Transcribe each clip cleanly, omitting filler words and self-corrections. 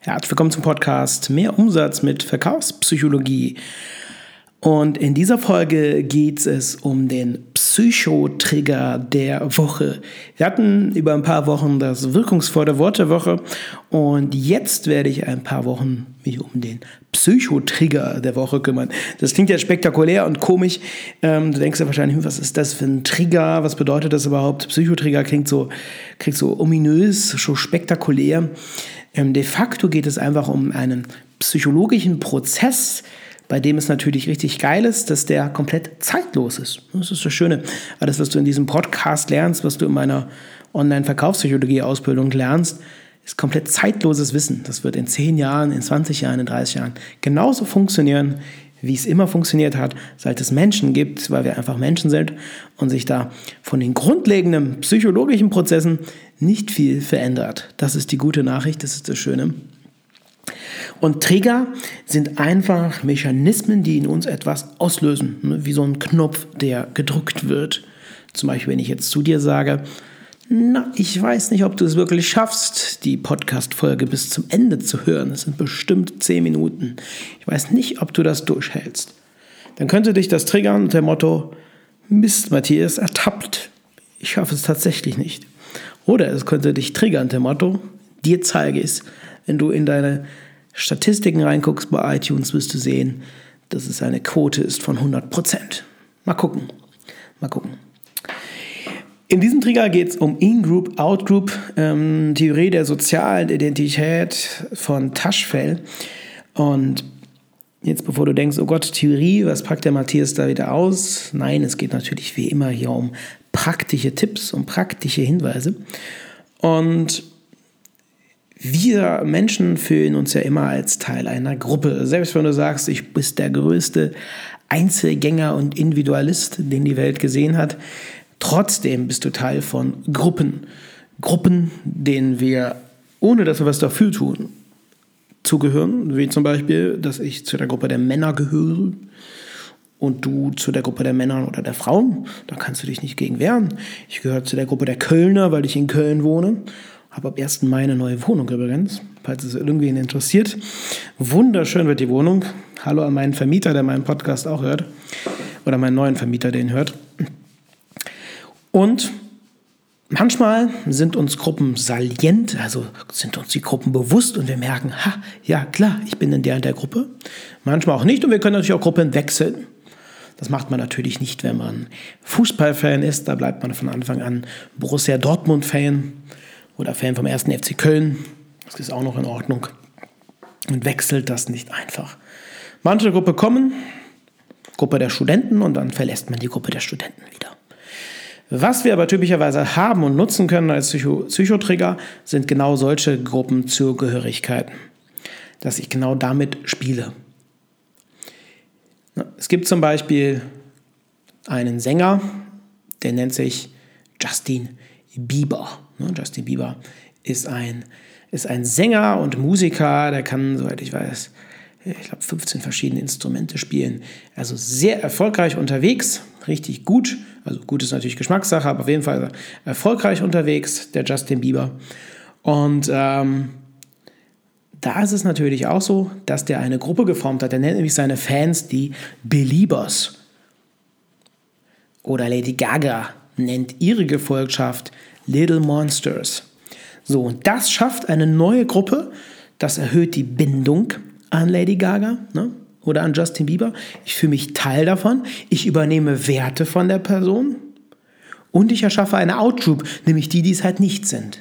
Herzlich willkommen zum Podcast Mehr Umsatz mit Verkaufspsychologie. Und in dieser Folge geht es um den Psychotrigger der Woche. Wir hatten über ein paar Wochen das wirkungsvolle Wort der Woche und jetzt werde ich ein paar Wochen mich um den Psychotrigger der Woche kümmern. Das klingt ja spektakulär und komisch. Du denkst ja wahrscheinlich, was ist das für ein Trigger? Was bedeutet das überhaupt? Psychotrigger klingt so ominös, so spektakulär. De facto geht es einfach um einen psychologischen Prozess, bei dem es natürlich richtig geil ist, dass der komplett zeitlos ist. Das ist das Schöne. Alles, was du in diesem Podcast lernst, was du in meiner Online-Verkaufspsychologie-Ausbildung lernst, ist komplett zeitloses Wissen. Das wird in 10 Jahren, in 20 Jahren, in 30 Jahren genauso funktionieren, wie es immer funktioniert hat, seit es Menschen gibt, weil wir einfach Menschen sind und sich da von den grundlegenden psychologischen Prozessen nicht viel verändert. Das ist die gute Nachricht, das ist das Schöne. Und Trigger sind einfach Mechanismen, die in uns etwas auslösen, wie so ein Knopf, der gedrückt wird. Zum Beispiel, wenn ich jetzt zu dir sage, ich weiß nicht, ob du es wirklich schaffst, die Podcast-Folge bis zum Ende zu hören. Es sind bestimmt 10 Minuten. Ich weiß nicht, ob du das durchhältst. Dann könnte dich das triggern unter dem Motto, Mist, Matthias, ertappt. Ich schaffe es tatsächlich nicht. Oder es könnte dich triggern unter dem Motto, dir zeige ich es. Wenn du in deine Statistiken reinguckst bei iTunes, wirst du sehen, dass es eine Quote ist von 100%. Mal gucken. In diesem Trigger geht es um In-Group, Out-Group, Theorie der sozialen Identität von Taschfell. Und jetzt, bevor du denkst, oh Gott, Theorie, was packt der Matthias da wieder aus? Nein, es geht natürlich wie immer hier um praktische Tipps, um praktische Hinweise. Und wir Menschen fühlen uns ja immer als Teil einer Gruppe. Selbst wenn du sagst, ich bin der größte Einzelgänger und Individualist, den die Welt gesehen hat, trotzdem bist du Teil von Gruppen. Gruppen, denen wir, ohne dass wir was dafür tun, zugehören. Wie zum Beispiel, dass ich zu der Gruppe der Männer gehöre und du zu der Gruppe der Männer oder der Frauen. Da kannst du dich nicht gegen wehren. Ich gehöre zu der Gruppe der Kölner, weil ich in Köln wohne. Habe ab 1. Mai eine neue Wohnung übrigens, falls es irgendwen interessiert. Wunderschön wird die Wohnung. Hallo an meinen Vermieter, der meinen Podcast auch hört. Oder meinen neuen Vermieter, der ihn hört. Und manchmal sind uns Gruppen salient, also sind uns die Gruppen bewusst und wir merken, ja klar, ich bin in der und der Gruppe. Manchmal auch nicht und wir können natürlich auch Gruppen wechseln. Das macht man natürlich nicht, wenn man Fußballfan ist. Da bleibt man von Anfang an Borussia Dortmund-Fan oder Fan vom 1. FC Köln. Das ist auch noch in Ordnung. Und wechselt das nicht einfach. Manche Gruppe kommen, Gruppe der Studenten, und dann verlässt man die Gruppe der Studenten wieder. Was wir aber typischerweise haben und nutzen können als Psychotrigger, sind genau solche Gruppenzugehörigkeiten, dass ich genau damit spiele. Es gibt zum Beispiel einen Sänger, der nennt sich Justin Bieber. Justin Bieber ist ein Sänger und Musiker, der kann, soweit ich weiß, 15 verschiedene Instrumente spielen. Also sehr erfolgreich unterwegs, richtig gut. Also gut ist natürlich Geschmackssache, aber auf jeden Fall erfolgreich unterwegs, der Justin Bieber. Und da ist es natürlich auch so, dass der eine Gruppe geformt hat. Der nennt nämlich seine Fans die Beliebers. Oder Lady Gaga nennt ihre Gefolgschaft Little Monsters. So, und das schafft eine neue Gruppe. Das erhöht die Bindung an Lady Gaga, oder an Justin Bieber. Ich fühle mich Teil davon. Ich übernehme Werte von der Person. Und ich erschaffe eine Outgroup, nämlich die es halt nicht sind.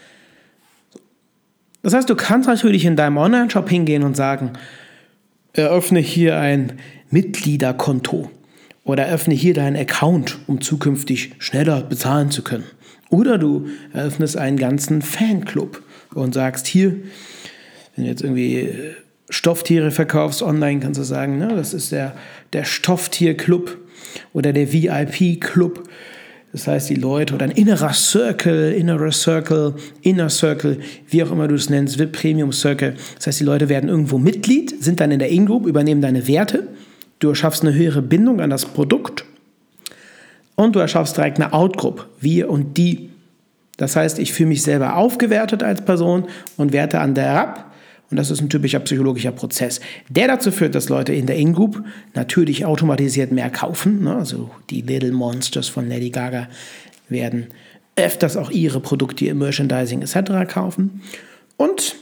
Das heißt, du kannst natürlich in deinem Online-Shop hingehen und sagen, eröffne hier ein Mitgliederkonto oder eröffne hier deinen Account, um zukünftig schneller bezahlen zu können. Oder du eröffnest einen ganzen Fanclub und sagst hier, wenn du jetzt irgendwie Stofftiere verkaufst online, kannst du sagen, das ist der Stofftierclub oder der VIP-Club. Das heißt, die Leute, oder ein innerer Circle, Inner Circle, wie auch immer du es nennst, VIP Premium Circle. Das heißt, die Leute werden irgendwo Mitglied, sind dann in der In-Group, übernehmen deine Werte. Du erschaffst eine höhere Bindung an das Produkt und du erschaffst direkt eine Out-Group, wir und die. Das heißt, ich fühle mich selber aufgewertet als Person und werte andere ab. Und das ist ein typischer psychologischer Prozess, der dazu führt, dass Leute in der In-Group natürlich automatisiert mehr kaufen. Ne? Also die Little Monsters von Lady Gaga werden öfters auch ihre Produkte, ihr Merchandising etc. kaufen. Und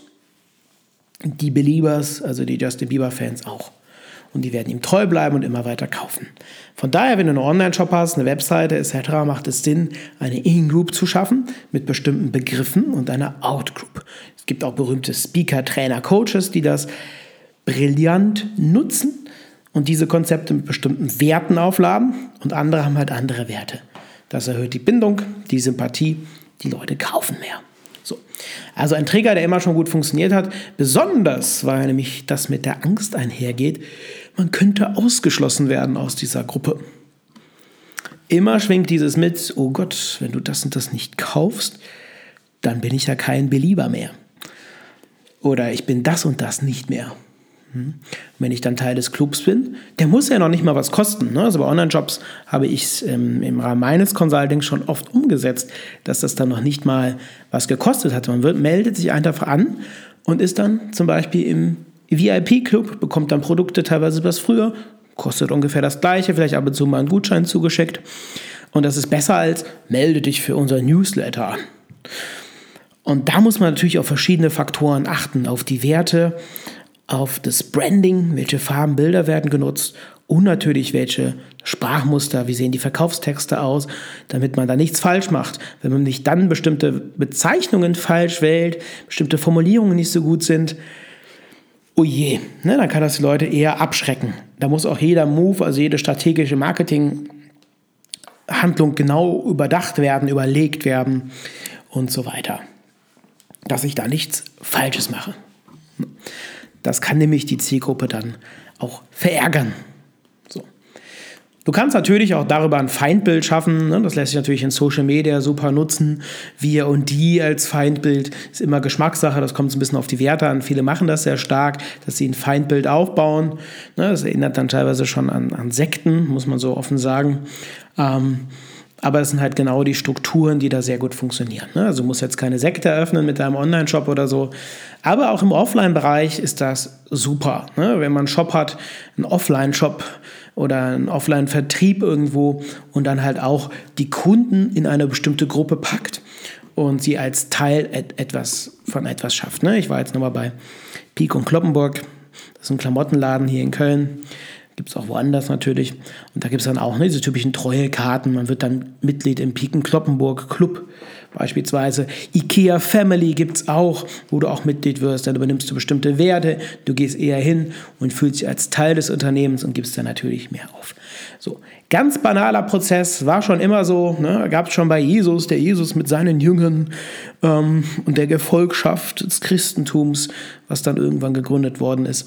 die Beliebers, also die Justin Bieber-Fans auch. Und die werden ihm treu bleiben und immer weiter kaufen. Von daher, wenn du einen Online-Shop hast, eine Webseite etc., macht es Sinn, eine In-Group zu schaffen mit bestimmten Begriffen und einer Out-Group. Es gibt auch berühmte Speaker, Trainer, Coaches, die das brillant nutzen und diese Konzepte mit bestimmten Werten aufladen und andere haben halt andere Werte. Das erhöht die Bindung, die Sympathie, die Leute kaufen mehr. So. Also ein Trigger, der immer schon gut funktioniert hat, besonders weil nämlich das mit der Angst einhergeht, man könnte ausgeschlossen werden aus dieser Gruppe. Immer schwingt dieses mit, oh Gott, wenn du das und das nicht kaufst, dann bin ich ja kein Belieber mehr. Oder ich bin das und das nicht mehr. Wenn ich dann Teil des Clubs bin, der muss ja noch nicht mal was kosten. Ne? Also bei Online-Jobs habe ich es im Rahmen meines Consultings schon oft umgesetzt, dass das dann noch nicht mal was gekostet hat. Man meldet sich einfach an und ist dann zum Beispiel im VIP-Club, bekommt dann Produkte teilweise was früher, kostet ungefähr das Gleiche, vielleicht ab und zu mal einen Gutschein zugeschickt. Und das ist besser als, melde dich für unser Newsletter an. Und da muss man natürlich auf verschiedene Faktoren achten, auf die Werte, auf das Branding, welche Farben, Bilder werden genutzt und natürlich welche Sprachmuster, wie sehen die Verkaufstexte aus, damit man da nichts falsch macht. Wenn man nicht dann bestimmte Bezeichnungen falsch wählt, bestimmte Formulierungen nicht so gut sind, oh je, ne, dann kann das die Leute eher abschrecken. Da muss auch jeder Move, also jede strategische Marketinghandlung genau überdacht werden, überlegt werden und so weiter, dass ich da nichts Falsches mache. Das kann nämlich die Zielgruppe dann auch verärgern. So. Du kannst natürlich auch darüber ein Feindbild schaffen. Ne? Das lässt sich natürlich in Social Media super nutzen. Wir und die als Feindbild ist immer Geschmackssache. Das kommt so ein bisschen auf die Werte an. Viele machen das sehr stark, dass sie ein Feindbild aufbauen. Ne? Das erinnert dann teilweise schon an Sekten, muss man so offen sagen. Aber es sind halt genau die Strukturen, die da sehr gut funktionieren. Also du musst jetzt keine Sekte eröffnen mit deinem Online-Shop oder so. Aber auch im Offline-Bereich ist das super. Wenn man einen Shop hat, einen Offline-Shop oder einen Offline-Vertrieb irgendwo und dann halt auch die Kunden in eine bestimmte Gruppe packt und sie als Teil von etwas schafft. Ich war jetzt nochmal bei Pieck und Cloppenburg. Das ist ein Klamottenladen hier in Köln. Gibt es auch woanders natürlich. Und da gibt es dann auch diese typischen Treuekarten. Man wird dann Mitglied im Pieken-Kloppenburg Club beispielsweise. IKEA Family gibt es auch, wo du auch Mitglied wirst. Dann übernimmst du bestimmte Werte. Du gehst eher hin und fühlst dich als Teil des Unternehmens und gibst dann natürlich mehr auf. So, ganz banaler Prozess, war schon immer so. Gab es schon bei Jesus, der Jesus mit seinen Jüngern und der Gefolgschaft des Christentums, was dann irgendwann gegründet worden ist.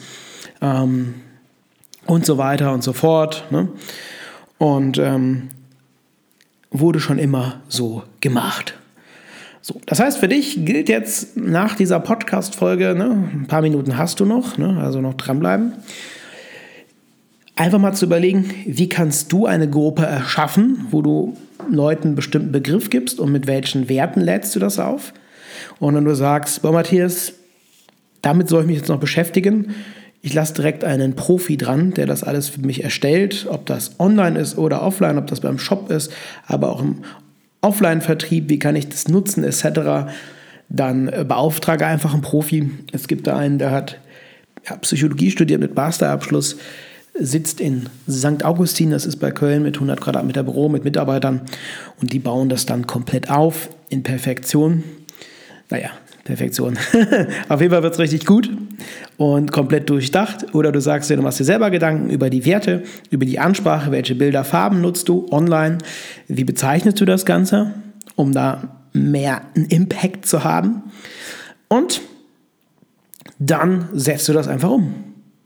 Und so weiter und so fort. Und wurde schon immer so gemacht. So, das heißt, für dich gilt jetzt nach dieser Podcast-Folge, ein paar Minuten hast du noch, also noch dranbleiben, einfach mal zu überlegen, wie kannst du eine Gruppe erschaffen, wo du Leuten einen bestimmten Begriff gibst und mit welchen Werten lädst du das auf. Und wenn du sagst, boah Matthias, damit soll ich mich jetzt noch beschäftigen, ich lasse direkt einen Profi dran, der das alles für mich erstellt, ob das online ist oder offline, ob das beim Shop ist, aber auch im Offline-Vertrieb, wie kann ich das nutzen etc., dann beauftrage einfach einen Profi. Es gibt da einen, der hat Psychologie studiert mit Masterabschluss, sitzt in St. Augustin, das ist bei Köln, mit 100 Quadratmeter Büro, mit Mitarbeitern und die bauen das dann komplett auf in Perfektion. Perfektion. Auf jeden Fall wird es richtig gut und komplett durchdacht. Oder du sagst dir, du machst dir selber Gedanken über die Werte, über die Ansprache, welche Bilder, Farben nutzt du online, wie bezeichnest du das Ganze, um da mehr einen Impact zu haben. Und dann setzt du das einfach um.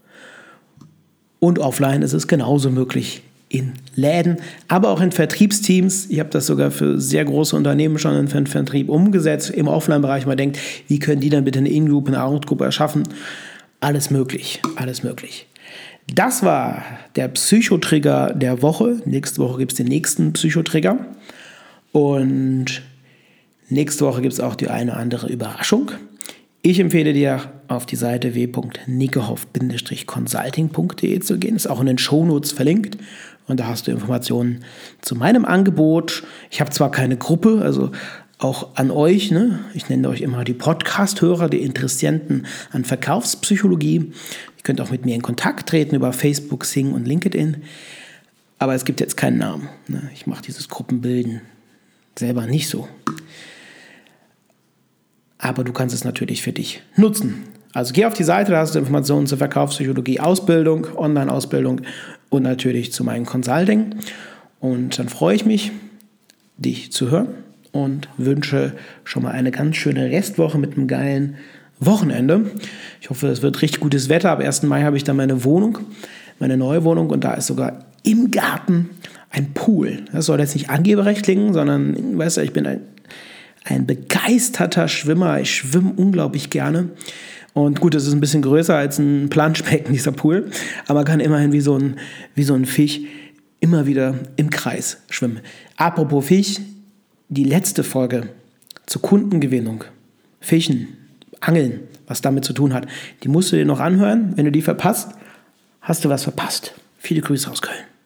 Und offline ist es genauso möglich. In Läden, aber auch in Vertriebsteams. Ich habe das sogar für sehr große Unternehmen schon in Vertrieb umgesetzt, im Offline-Bereich. Man denkt, wie können die dann bitte eine In-Group, eine Out-Group erschaffen? Alles möglich, alles möglich. Das war der Psychotrigger der Woche. Nächste Woche gibt es den nächsten Psychotrigger. Und nächste Woche gibt es auch die eine oder andere Überraschung. Ich empfehle dir, auf die Seite www.niggehoff-consulting.de zu gehen. Ist auch in den Shownotes verlinkt. Und da hast du Informationen zu meinem Angebot. Ich habe zwar keine Gruppe, also auch an euch, ne? Ich nenne euch immer die Podcast-Hörer, die Interessenten an Verkaufspsychologie. Ihr könnt auch mit mir in Kontakt treten über Facebook, Xing und LinkedIn. Aber es gibt jetzt keinen Namen. Ne? Ich mache dieses Gruppenbilden selber nicht so. Aber du kannst es natürlich für dich nutzen. Also geh auf die Seite, da hast du Informationen zur Verkaufspsychologie, Ausbildung, Online-Ausbildung und natürlich zu meinem Consulting. Und dann freue ich mich, dich zu hören und wünsche schon mal eine ganz schöne Restwoche mit einem geilen Wochenende. Ich hoffe, es wird richtig gutes Wetter. Ab 1. Mai habe ich dann meine neue Wohnung und da ist sogar im Garten ein Pool. Das soll jetzt nicht Angeberrecht klingen, sondern, weißt du, ich bin ein begeisterter Schwimmer. Ich schwimme unglaublich gerne. Und gut, es ist ein bisschen größer als ein Planschbecken, dieser Pool. Aber man kann immerhin wie so ein Fisch immer wieder im Kreis schwimmen. Apropos Fisch, die letzte Folge zur Kundengewinnung, Fischen, Angeln, was damit zu tun hat, die musst du dir noch anhören. Wenn du die verpasst, hast du was verpasst. Viele Grüße aus Köln.